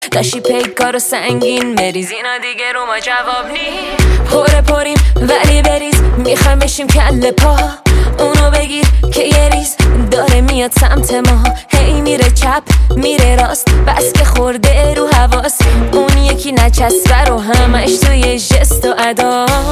داشتی پیکار و سنگین بریز، اینا دیگه رو ما جواب نی. پریم ولی بریز، میخوایم بشیم کله پا. اونو بگیر که یه ریز داره میاد سمت ما. هی میره چپ میره راست، بس که خورده رو حواس. اون یکی نچسبه رو همش توی جست و ادا.